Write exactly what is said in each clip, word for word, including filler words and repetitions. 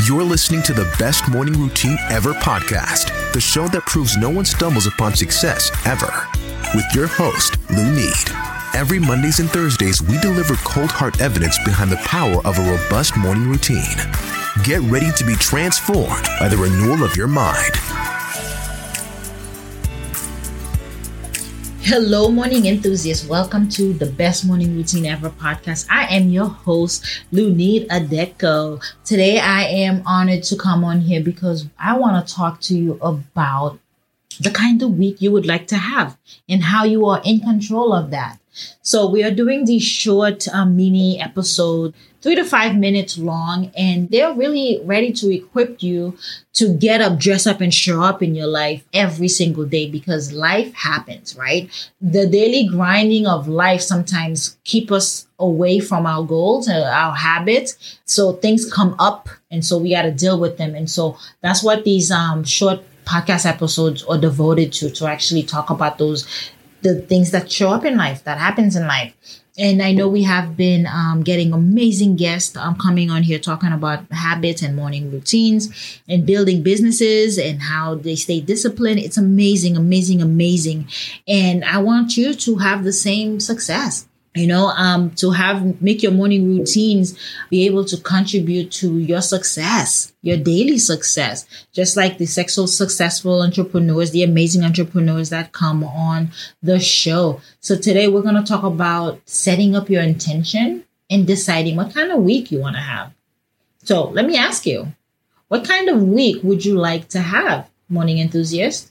You're listening to the Best Morning Routine Ever podcast, the show that proves no one stumbles upon success ever. With your host, Lou Need. Every Mondays and Thursdays, we deliver cold hard evidence behind the power of a robust morning routine. Get ready to be transformed by the renewal of your mind. Hello, morning enthusiasts. Welcome to the Best Morning Routine Ever podcast. I am your host, Lunid Adeko. Today, I am honored to come on here because I want to talk to you about the kind of week you would like to have and how you are in control of that. So we are doing these short um, mini episodes, three to five minutes long, and they're really ready to equip you to get up, dress up, and show up in your life every single day because life happens, right? The daily grinding of life sometimes keep us away from our goals, uh, our habits. So things come up, and so we got to deal with them. And so that's what these um, short podcast episodes are devoted to, to actually talk about those the things that show up in life, that happens in life. And I know we have been um, getting amazing guests um, coming on here talking about habits and morning routines and building businesses and how they stay disciplined. It's amazing, amazing, amazing. And I want you to have the same success. You know, um, to have, make your morning routines be able to contribute to your success, your daily success, just like the sexual successful entrepreneurs, the amazing entrepreneurs that come on the show. So today we're going to talk about setting up your intention and deciding what kind of week you want to have. So let me ask you, what kind of week would you like to have, morning enthusiast?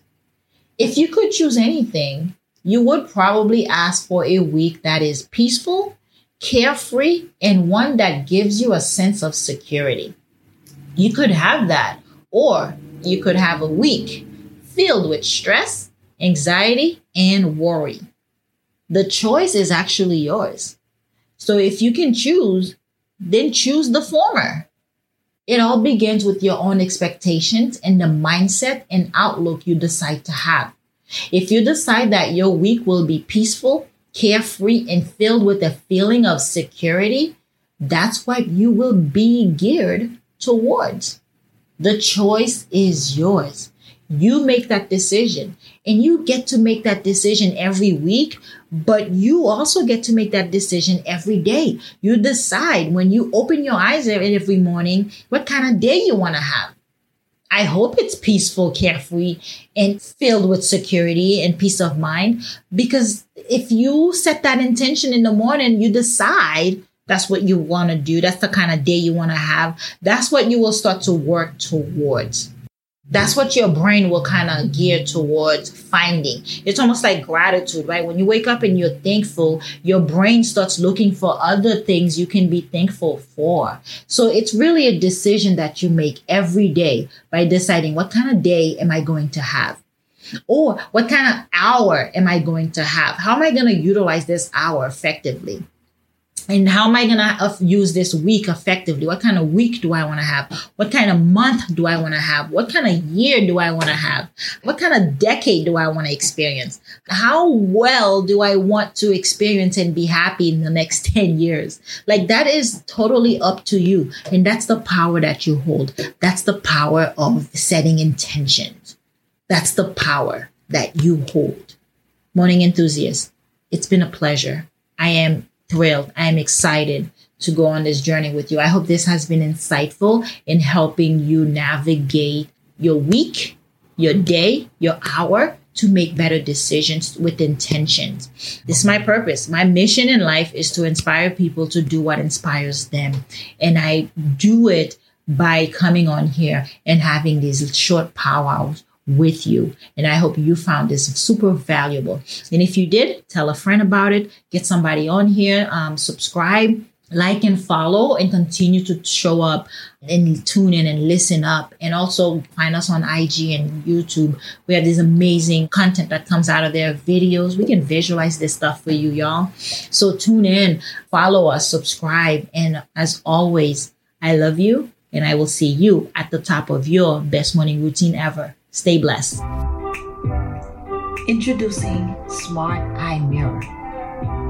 If you could choose anything, you would probably ask for a week that is peaceful, carefree, and one that gives you a sense of security. You could have that, or you could have a week filled with stress, anxiety, and worry. The choice is actually yours. So if you can choose, then choose the former. It all begins with your own expectations and the mindset and outlook you decide to have. If you decide that your week will be peaceful, carefree, and filled with a feeling of security, that's what you will be geared towards. The choice is yours. You make that decision, and you get to make that decision every week, but you also get to make that decision every day. You decide when you open your eyes every morning what kind of day you want to have. I hope it's peaceful, carefree, and filled with security and peace of mind. Because if you set that intention in the morning, you decide that's what you want to do. That's the kind of day you want to have. That's what you will start to work towards. That's what your brain will kind of gear towards finding. It's almost like gratitude, right? When you wake up and you're thankful, your brain starts looking for other things you can be thankful for. So it's really a decision that you make every day by deciding what kind of day am I going to have? Or what kind of hour am I going to have? How am I going to utilize this hour effectively? And how am I going to use this week effectively? What kind of week do I want to have? What kind of month do I want to have? What kind of year do I want to have? What kind of decade do I want to experience? How well do I want to experience and be happy in the next ten years? Like, that is totally up to you. And that's the power that you hold. That's the power of setting intentions. That's the power that you hold. Morning enthusiasts, it's been a pleasure. I am thrilled. I am excited to go on this journey with you. I hope this has been insightful in helping you navigate your week, your day, your hour to make better decisions with intentions. This is my purpose. My mission in life is to inspire people to do what inspires them. And I do it by coming on here and having these short powwows with you. And I hope you found this super valuable. And if you did, tell a friend about it, get somebody on here, um, subscribe, like and follow, and continue to show up and tune in and listen up. And also find us on I G and YouTube. We have this amazing content that comes out of there, videos. We can visualize this stuff for you, y'all. So tune in, follow us, subscribe. And as always, I love you, and I will see you at the top of your best morning routine ever. Stay blessed. Introducing Smart Eye Mirror.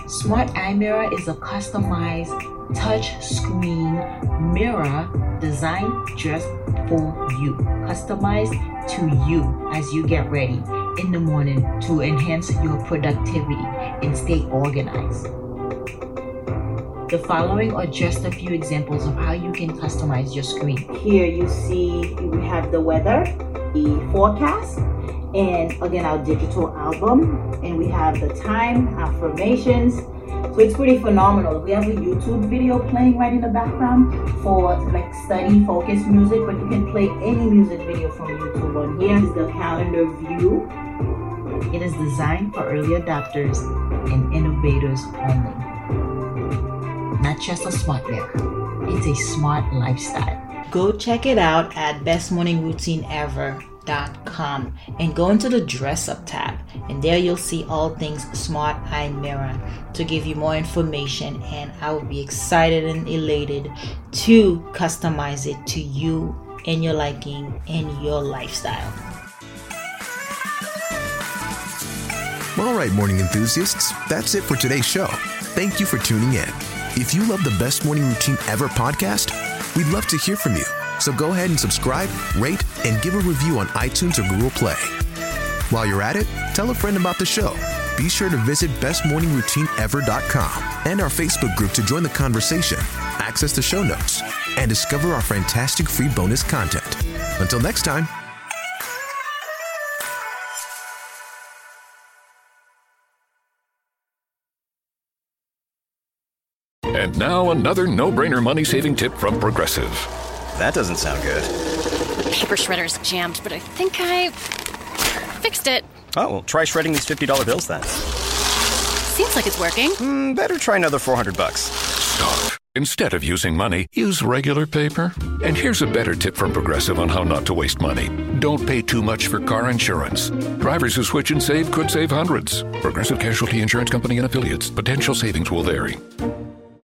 Smart Eye Mirror is a customized touch screen mirror designed just for you, customized to you as you get ready in the morning to enhance your productivity and stay organized. The following are just a few examples of how you can customize your screen. Here you see we have the weather, the forecast, and again our digital album, and we have the time, affirmations. So it's pretty phenomenal. We have a YouTube video playing right in the background for like study focus music, but you can play any music video from YouTube on here. This is the calendar view. It is designed for early adopters and innovators only. Not just a smart mirror, it's a smart lifestyle. Go check it out at best morning routine ever dot com and go into the dress up tab, and there you'll see all things Smart Eye Mirror to give you more information, and I will be excited and elated to customize it to you and your liking and your lifestyle. All right, morning enthusiasts, that's it for today's show. Thank you for tuning in. If you love the Best Morning Routine Ever podcast, we'd love to hear from you. So go ahead and subscribe, rate, and give a review on iTunes or Google Play. While you're at it, tell a friend about the show. Be sure to visit best morning routine ever dot com and our Facebook group to join the conversation, access the show notes, and discover our fantastic free bonus content. Until next time. And now another no-brainer money-saving tip from Progressive. That doesn't sound good. The paper shredder's jammed, but I think I fixed it. Oh, well, try shredding these fifty dollar bills then. Seems like it's working. Mm, better try another four hundred bucks. Stop. Instead of using money, use regular paper. And here's a better tip from Progressive on how not to waste money. Don't pay too much for car insurance. Drivers who switch and save could save hundreds. Progressive Casualty Insurance Company and Affiliates. Potential savings will vary.